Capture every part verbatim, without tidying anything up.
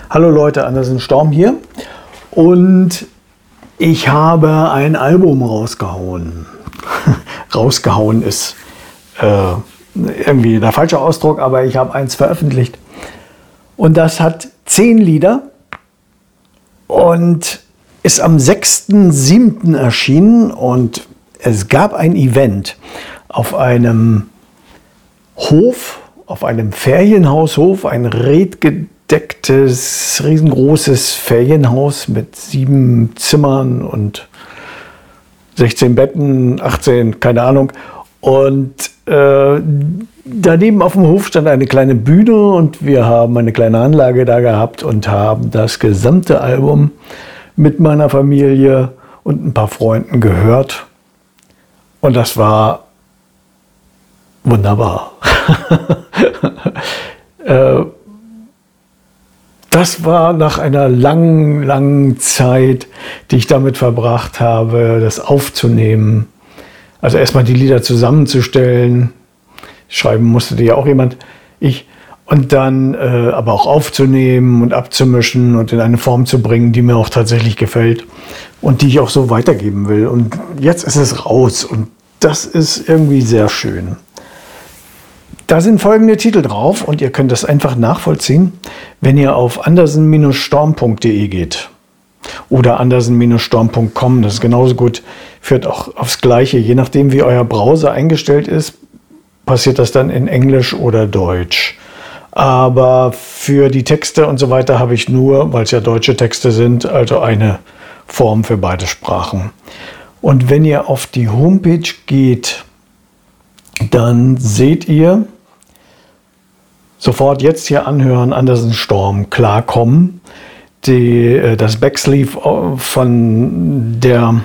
Hallo Leute, Andersen Storm hier und ich habe ein Album rausgehauen. Rausgehauen ist äh, irgendwie der falsche Ausdruck, aber ich habe eins veröffentlicht und das hat zehn Lieder und ist am sechsten siebten erschienen und es gab ein Event auf einem Hof, auf einem Ferienhaushof, ein redgedecktes, riesengroßes Ferienhaus mit sieben Zimmern und sechzehn Betten, achtzehn, keine Ahnung. Und äh, daneben auf dem Hof stand eine kleine Bühne und wir haben eine kleine Anlage da gehabt und haben das gesamte Album mit meiner Familie und ein paar Freunden gehört. Und das war wunderbar. äh, das war nach einer langen, langen Zeit, die ich damit verbracht habe, das aufzunehmen. Also erstmal die Lieder zusammenzustellen. Schreiben musste die ja auch jemand, ich. Und dann äh, aber auch aufzunehmen und abzumischen und in eine Form zu bringen, die mir auch tatsächlich gefällt und die ich auch so weitergeben will. Und jetzt ist es raus und das ist irgendwie sehr schön. Da sind folgende Titel drauf und ihr könnt das einfach nachvollziehen, wenn ihr auf andersen Storm punkt de geht oder andersen Storm punkt com. Das ist genauso gut, führt auch aufs Gleiche. Je nachdem, wie euer Browser eingestellt ist, passiert das dann in Englisch oder Deutsch. Aber für die Texte und so weiter habe ich nur, weil es ja deutsche Texte sind, also eine Form für beide Sprachen. Und wenn ihr auf die Homepage geht, dann seht ihr sofort jetzt hier anhören, Andersen Storm, klarkommen. Die, das Backsleeve von der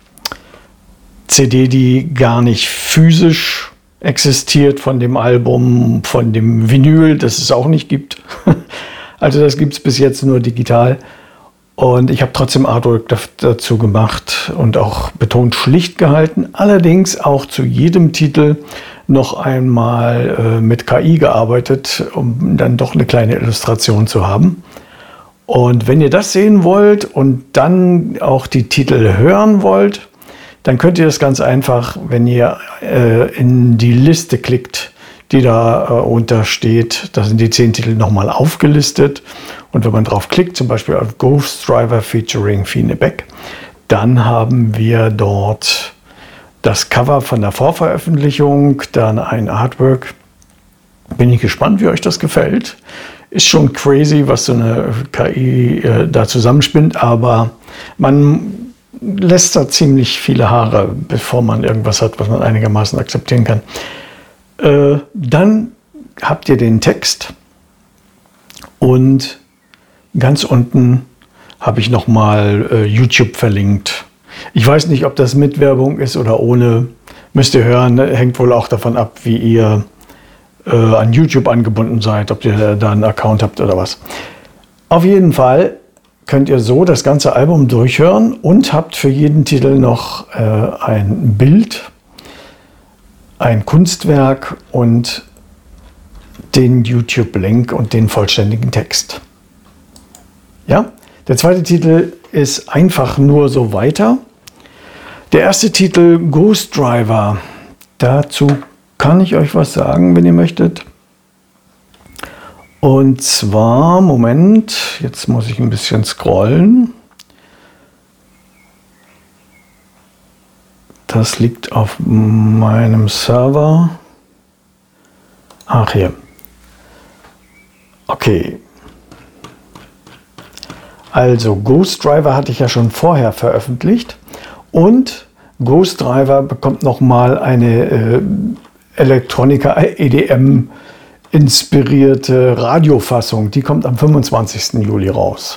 C D, die gar nicht physisch existiert, von dem Album, von dem Vinyl, das es auch nicht gibt. Also das gibt es bis jetzt nur digital. Und ich habe trotzdem Artwork dazu gemacht und auch betont schlicht gehalten. Allerdings auch zu jedem Titel noch einmal äh, mit K I gearbeitet, um dann doch eine kleine Illustration zu haben. Und wenn ihr das sehen wollt und dann auch die Titel hören wollt, dann könnt ihr das ganz einfach, wenn ihr äh, in die Liste klickt, die da äh, untersteht. Da sind die zehn Titel nochmal aufgelistet. Und wenn man drauf klickt, zum Beispiel auf Ghost Driver featuring Fine Beck, dann haben wir dort das Cover von der Vorveröffentlichung, dann ein Artwork. Bin ich gespannt, wie euch das gefällt. Ist schon crazy, was so eine K I äh, da zusammenspinnt, aber man lässt da ziemlich viele Haare, bevor man irgendwas hat, was man einigermaßen akzeptieren kann. Äh, dann habt ihr den Text und ganz unten habe ich nochmal äh, YouTube verlinkt. Ich weiß nicht, ob das mit Werbung ist oder ohne. Müsst ihr hören, hängt wohl auch davon ab, wie ihr äh, an YouTube angebunden seid, ob ihr da einen Account habt oder was. Auf jeden Fall könnt ihr so das ganze Album durchhören und habt für jeden Titel noch äh, ein Bild, ein Kunstwerk und den YouTube-Link und den vollständigen Text. Ja, der zweite Titel ist einfach nur so weiter. Der erste Titel Ghost Driver. Dazu kann ich euch was sagen, wenn ihr möchtet. Und zwar, Moment, jetzt muss ich ein bisschen scrollen. Das liegt auf meinem Server. Ach, hier. Okay. Also Ghost Driver hatte ich ja schon vorher veröffentlicht. Und Ghost Driver bekommt nochmal eine äh, Electronica E D M inspirierte Radiofassung. Die kommt am fünfundzwanzigsten Juli raus.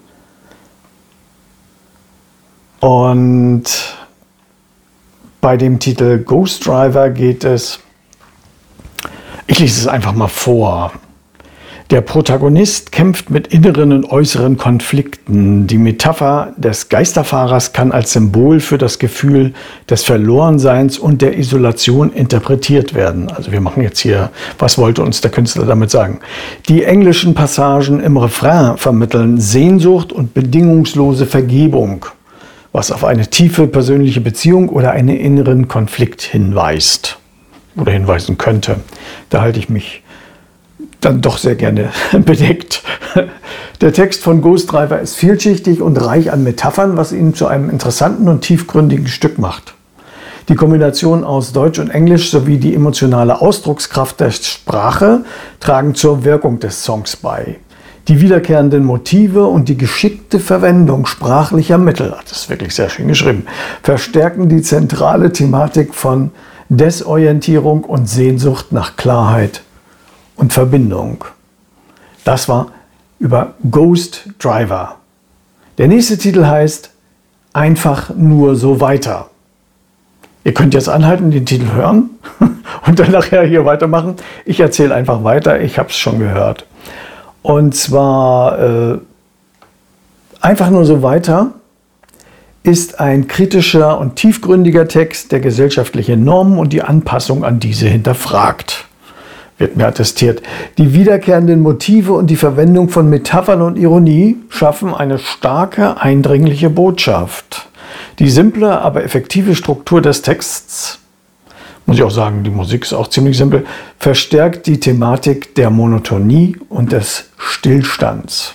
Und bei dem Titel Ghost Driver geht es, ich lese es einfach mal vor. Der Protagonist kämpft mit inneren und äußeren Konflikten. Die Metapher des Geisterfahrers kann als Symbol für das Gefühl des Verlorenseins und der Isolation interpretiert werden. Also wir machen jetzt hier, was wollte uns der Künstler damit sagen? Die englischen Passagen im Refrain vermitteln Sehnsucht und bedingungslose Vergebung, was auf eine tiefe persönliche Beziehung oder einen inneren Konflikt hinweist oder hinweisen könnte. Da halte ich mich dann doch sehr gerne bedeckt. Der Text von Ghost Driver ist vielschichtig und reich an Metaphern, was ihn zu einem interessanten und tiefgründigen Stück macht. Die Kombination aus Deutsch und Englisch sowie die emotionale Ausdruckskraft der Sprache tragen zur Wirkung des Songs bei. Die wiederkehrenden Motive und die geschickte Verwendung sprachlicher Mittel, das ist wirklich sehr schön geschrieben, verstärken die zentrale Thematik von Desorientierung und Sehnsucht nach Klarheit und Verbindung. Das war über Ghost Driver. Der nächste Titel heißt Einfach nur so weiter. Ihr könnt jetzt anhalten, den Titel hören und dann nachher hier weitermachen. Ich erzähle einfach weiter, ich habe es schon gehört. Und zwar äh, Einfach nur so weiter ist ein kritischer und tiefgründiger Text, der gesellschaftliche Normen und die Anpassung an diese hinterfragt. Wird mir attestiert. Die wiederkehrenden Motive und die Verwendung von Metaphern und Ironie schaffen eine starke, eindringliche Botschaft. Die simple, aber effektive Struktur des Texts, muss ich auch sagen, die Musik ist auch ziemlich simpel, verstärkt die Thematik der Monotonie und des Stillstands.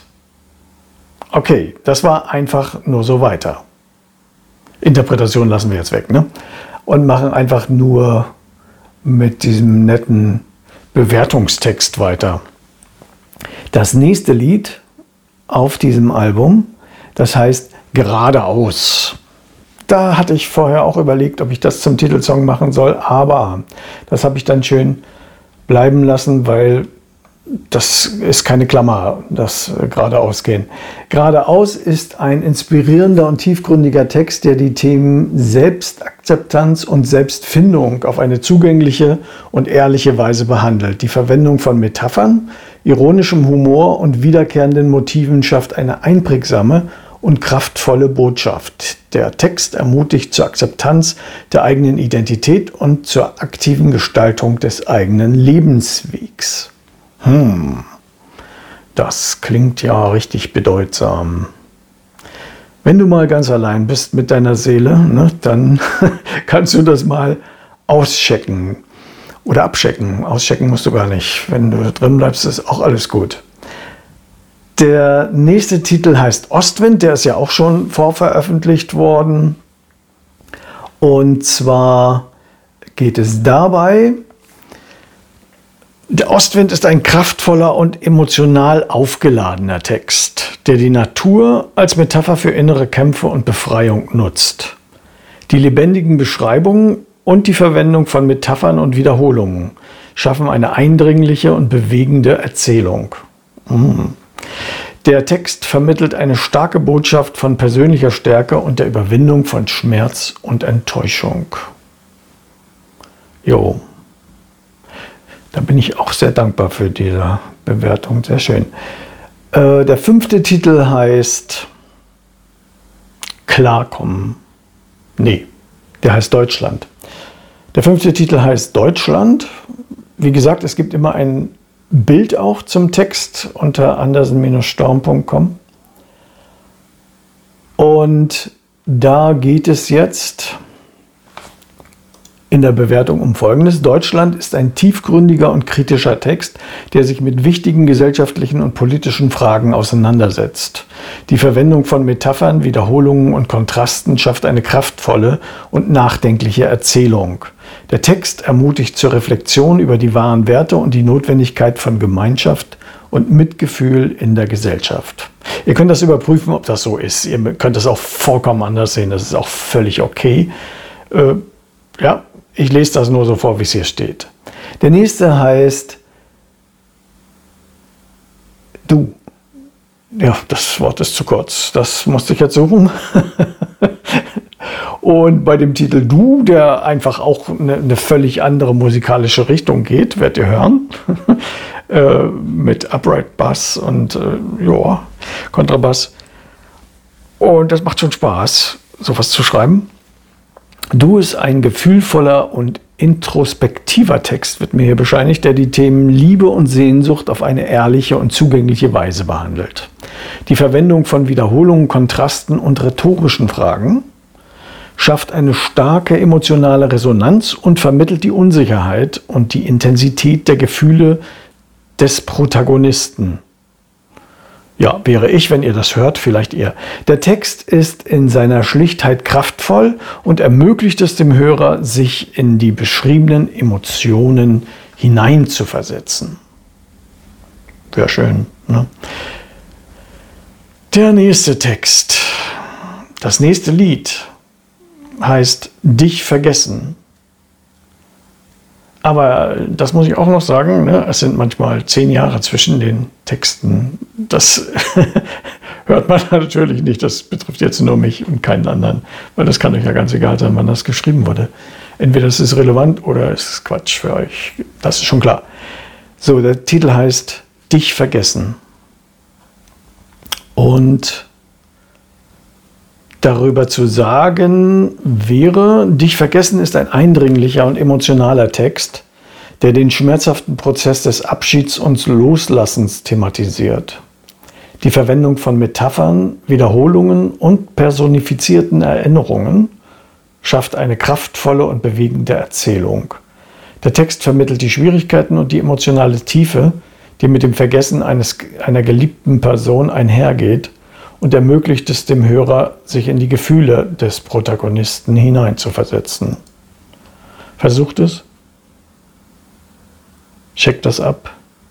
Okay, das war einfach nur so weiter. Interpretation lassen wir jetzt weg, ne? Und machen einfach nur mit diesem netten Bewertungstext weiter. Das nächste Lied auf diesem Album, das heißt Geradeaus. Da hatte ich vorher auch überlegt, ob ich das zum Titelsong machen soll, aber das habe ich dann schön bleiben lassen, weil das ist keine Klammer, das Geradeaus gehen. Geradeaus ist ein inspirierender und tiefgründiger Text, der die Themen Selbstakzeptanz und Selbstfindung auf eine zugängliche und ehrliche Weise behandelt. Die Verwendung von Metaphern, ironischem Humor und wiederkehrenden Motiven schafft eine einprägsame und kraftvolle Botschaft. Der Text ermutigt zur Akzeptanz der eigenen Identität und zur aktiven Gestaltung des eigenen Lebenswegs. Hm, das klingt ja richtig bedeutsam. Wenn du mal ganz allein bist mit deiner Seele, ne, dann kannst du das mal auschecken oder abchecken. Auschecken musst du gar nicht. Wenn du drin bleibst, ist auch alles gut. Der nächste Titel heißt Ostwind, der ist ja auch schon vorveröffentlicht worden. Und zwar geht es dabei, der Ostwind ist ein kraftvoller und emotional aufgeladener Text, der die Natur als Metapher für innere Kämpfe und Befreiung nutzt. Die lebendigen Beschreibungen und die Verwendung von Metaphern und Wiederholungen schaffen eine eindringliche und bewegende Erzählung. Mm. Der Text vermittelt eine starke Botschaft von persönlicher Stärke und der Überwindung von Schmerz und Enttäuschung. Jo. Da bin ich auch sehr dankbar für diese Bewertung. Sehr schön. Äh, der fünfte Titel heißt Klarkommen. Nee, der heißt Deutschland. Der fünfte Titel heißt Deutschland. Wie gesagt, es gibt immer ein Bild auch zum Text unter andersen Bindestrich storm Punkt com. Und da geht es jetzt in der Bewertung um Folgendes. Deutschland ist ein tiefgründiger und kritischer Text, der sich mit wichtigen gesellschaftlichen und politischen Fragen auseinandersetzt. Die Verwendung von Metaphern, Wiederholungen und Kontrasten schafft eine kraftvolle und nachdenkliche Erzählung. Der Text ermutigt zur Reflexion über die wahren Werte und die Notwendigkeit von Gemeinschaft und Mitgefühl in der Gesellschaft. Ihr könnt das überprüfen, ob das so ist. Ihr könnt das auch vollkommen anders sehen. Das ist auch völlig okay. Äh, ja, ich lese das nur so vor, wie es hier steht. Der nächste heißt Du. Ja, das Wort ist zu kurz. Das musste ich jetzt suchen. Und bei dem Titel Du, der einfach auch eine, eine völlig andere musikalische Richtung geht, werdet ihr hören, äh, mit Upright Bass und äh, ja, Kontrabass. Und das macht schon Spaß, sowas zu schreiben. Du ist ein gefühlvoller und introspektiver Text, wird mir hier bescheinigt, der die Themen Liebe und Sehnsucht auf eine ehrliche und zugängliche Weise behandelt. Die Verwendung von Wiederholungen, Kontrasten und rhetorischen Fragen schafft eine starke emotionale Resonanz und vermittelt die Unsicherheit und die Intensität der Gefühle des Protagonisten. Ja, wäre ich, wenn ihr das hört, vielleicht ihr. Der Text ist in seiner Schlichtheit kraftvoll und ermöglicht es dem Hörer, sich in die beschriebenen Emotionen hineinzuversetzen. Wäre schön, ne? Der nächste Text, das nächste Lied heißt Dich vergessen. Aber das muss ich auch noch sagen, ne? Es sind manchmal zehn Jahre zwischen den Texten. Das hört man natürlich nicht. Das betrifft jetzt nur mich und keinen anderen. Weil das kann euch ja ganz egal sein, wann das geschrieben wurde. Entweder es ist relevant oder es ist Quatsch für euch. Das ist schon klar. So, der Titel heißt Dich vergessen. Und darüber zu sagen wäre, Dich vergessen ist ein eindringlicher und emotionaler Text, der den schmerzhaften Prozess des Abschieds und Loslassens thematisiert. Die Verwendung von Metaphern, Wiederholungen und personifizierten Erinnerungen schafft eine kraftvolle und bewegende Erzählung. Der Text vermittelt die Schwierigkeiten und die emotionale Tiefe, die mit dem Vergessen eines, einer geliebten Person einhergeht, und ermöglicht es dem Hörer, sich in die Gefühle des Protagonisten hineinzuversetzen. Versucht es. Checkt das ab.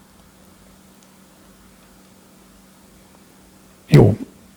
Jo.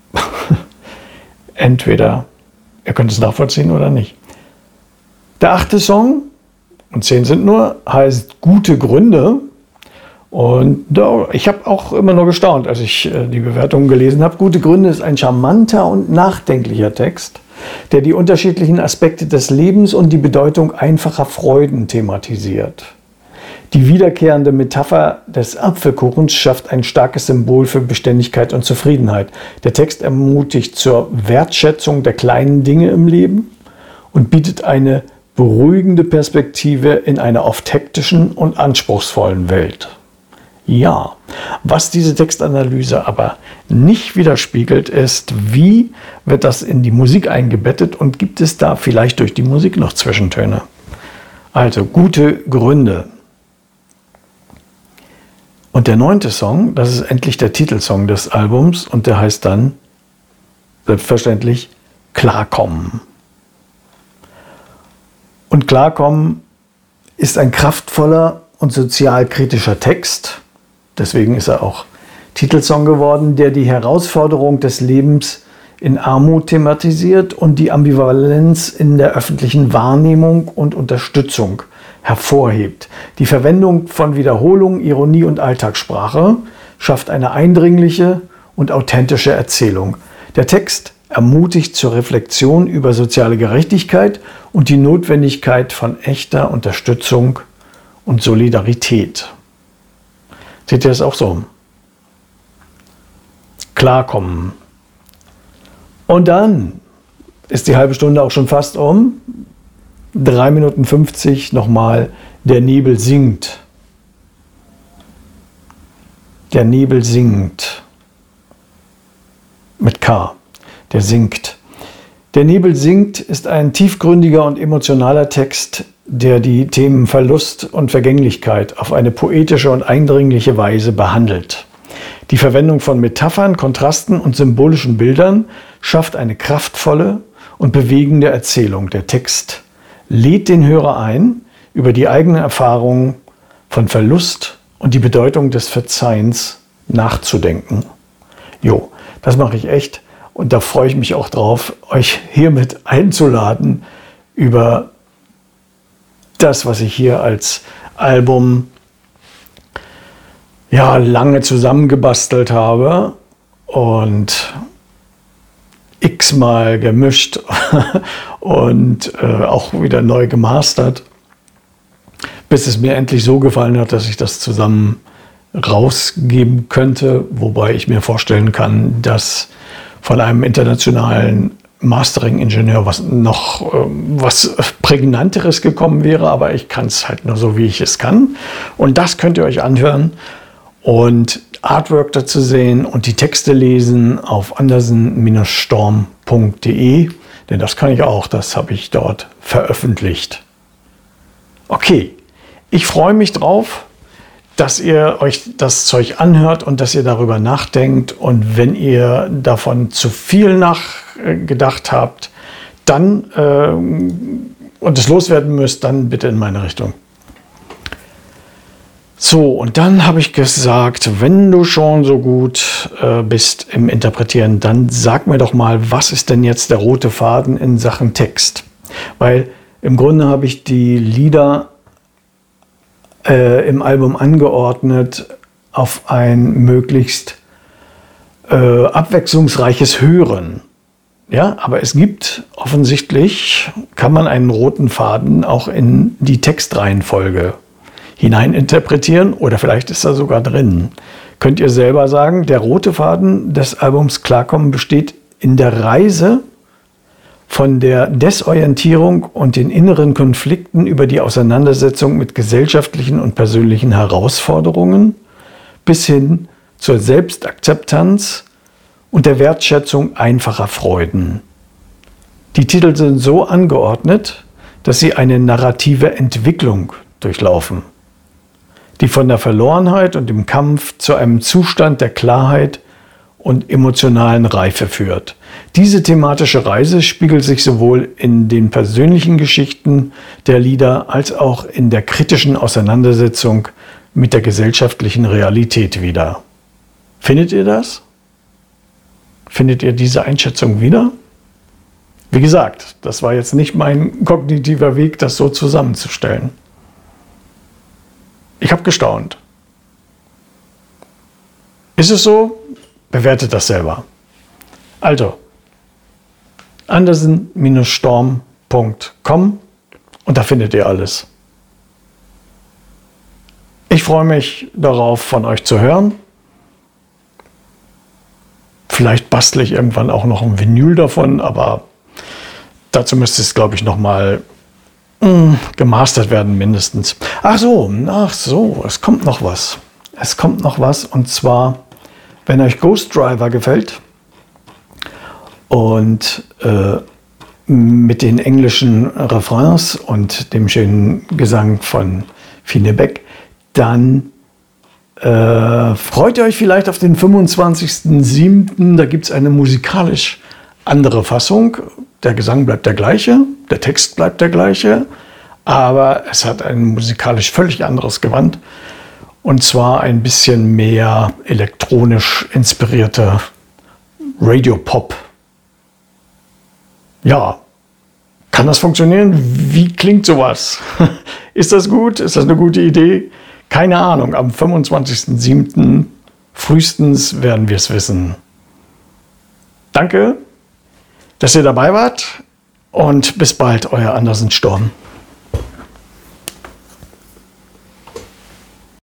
Entweder ihr könnt es nachvollziehen oder nicht. Der achte Song, und zehn sind nur, heißt Gute Gründe. Und ja, ich habe auch immer nur gestaunt, als ich äh, die Bewertungen gelesen habe. Gute Gründe ist ein charmanter und nachdenklicher Text, der die unterschiedlichen Aspekte des Lebens und die Bedeutung einfacher Freuden thematisiert. Die wiederkehrende Metapher des Apfelkuchens schafft ein starkes Symbol für Beständigkeit und Zufriedenheit. Der Text ermutigt zur Wertschätzung der kleinen Dinge im Leben und bietet eine beruhigende Perspektive in einer oft hektischen und anspruchsvollen Welt. Ja, was diese Textanalyse aber nicht widerspiegelt, ist, wie wird das in die Musik eingebettet und gibt es da vielleicht durch die Musik noch Zwischentöne? Also, gute Gründe. Und der neunte Song, das ist endlich der Titelsong des Albums und der heißt dann selbstverständlich Klarkommen. Und Klarkommen ist ein kraftvoller und sozialkritischer Text. Deswegen ist er auch Titelsong geworden, der die Herausforderung des Lebens in Armut thematisiert und die Ambivalenz in der öffentlichen Wahrnehmung und Unterstützung hervorhebt. Die Verwendung von Wiederholung, Ironie und Alltagssprache schafft eine eindringliche und authentische Erzählung. Der Text ermutigt zur Reflexion über soziale Gerechtigkeit und die Notwendigkeit von echter Unterstützung und Solidarität. Seht ihr das auch so? Klarkommen. Und dann ist die halbe Stunde auch schon fast um. drei Minuten fünfzig nochmal. Der Nebel singt. Der Nebel singt. Mit K. Der singt. Der Nebel singt ist ein tiefgründiger und emotionaler Text, der die Themen Verlust und Vergänglichkeit auf eine poetische und eindringliche Weise behandelt. Die Verwendung von Metaphern, Kontrasten und symbolischen Bildern schafft eine kraftvolle und bewegende Erzählung. Der Text lädt den Hörer ein, über die eigenen Erfahrungen von Verlust und die Bedeutung des Verzeihens nachzudenken. Jo, das mache ich echt und da freue ich mich auch drauf, euch hiermit einzuladen, über das, was ich hier als Album ja lange zusammengebastelt habe und x-mal gemischt und äh, auch wieder neu gemastert, bis es mir endlich so gefallen hat, dass ich das zusammen rausgeben könnte, wobei ich mir vorstellen kann, dass von einem internationalen Mastering-Ingenieur was noch äh, was Prägnanteres gekommen wäre, aber ich kann es halt nur so, wie ich es kann. Und das könnt ihr euch anhören und Artwork dazu sehen und die Texte lesen auf andersen Bindestrich storm punkt de, denn das kann ich auch, das habe ich dort veröffentlicht. Okay, ich freue mich drauf, dass ihr euch das Zeug anhört und dass ihr darüber nachdenkt. Und wenn ihr davon zu viel nachgedacht habt, dann äh, und es loswerden müsst, dann bitte in meine Richtung. So, und dann habe ich gesagt, wenn du schon so gut äh, bist im Interpretieren, dann sag mir doch mal, was ist denn jetzt der rote Faden in Sachen Text? Weil im Grunde habe ich die Lieder Äh, im Album angeordnet auf ein möglichst äh, abwechslungsreiches Hören. Ja, aber es gibt offensichtlich, kann man einen roten Faden auch in die Textreihenfolge hineininterpretieren oder vielleicht ist er sogar drin. Könnt ihr selber sagen, der rote Faden des Albums Klarkommen besteht in der Reise von der Desorientierung und den inneren Konflikten über die Auseinandersetzung mit gesellschaftlichen und persönlichen Herausforderungen bis hin zur Selbstakzeptanz und der Wertschätzung einfacher Freuden. Die Titel sind so angeordnet, dass sie eine narrative Entwicklung durchlaufen, die von der Verlorenheit und dem Kampf zu einem Zustand der Klarheit und emotionalen Reife führt. Diese thematische Reise spiegelt sich sowohl in den persönlichen Geschichten der Lieder als auch in der kritischen Auseinandersetzung mit der gesellschaftlichen Realität wider. Findet ihr das? Findet ihr diese Einschätzung wieder? Wie gesagt, das war jetzt nicht mein kognitiver Weg, das so zusammenzustellen. Ich habe gestaunt. Ist es so? Bewertet das selber. Also, andersen Bindestrich storm punkt com und da findet ihr alles. Ich freue mich darauf, von euch zu hören. Vielleicht bastle ich irgendwann auch noch ein Vinyl davon, aber dazu müsste es, glaube ich, nochmal mm, gemastert werden, mindestens. Ach so, ach so, es kommt noch was. Es kommt noch was und zwar, wenn euch Ghost Driver gefällt und äh, mit den englischen Refrains und dem schönen Gesang von Fine Beck, dann äh, freut ihr euch vielleicht auf den fünfundzwanzigsten siebten Da gibt es eine musikalisch andere Fassung. Der Gesang bleibt der gleiche, der Text bleibt der gleiche, aber es hat ein musikalisch völlig anderes Gewand. Und zwar ein bisschen mehr elektronisch inspirierte Radio-Pop. Ja, kann das funktionieren? Wie klingt sowas? Ist das gut? Ist das eine gute Idee? Keine Ahnung. Am fünfundzwanzigsten siebten frühestens werden wir es wissen. Danke, dass ihr dabei wart und bis bald, euer Andersen Storm.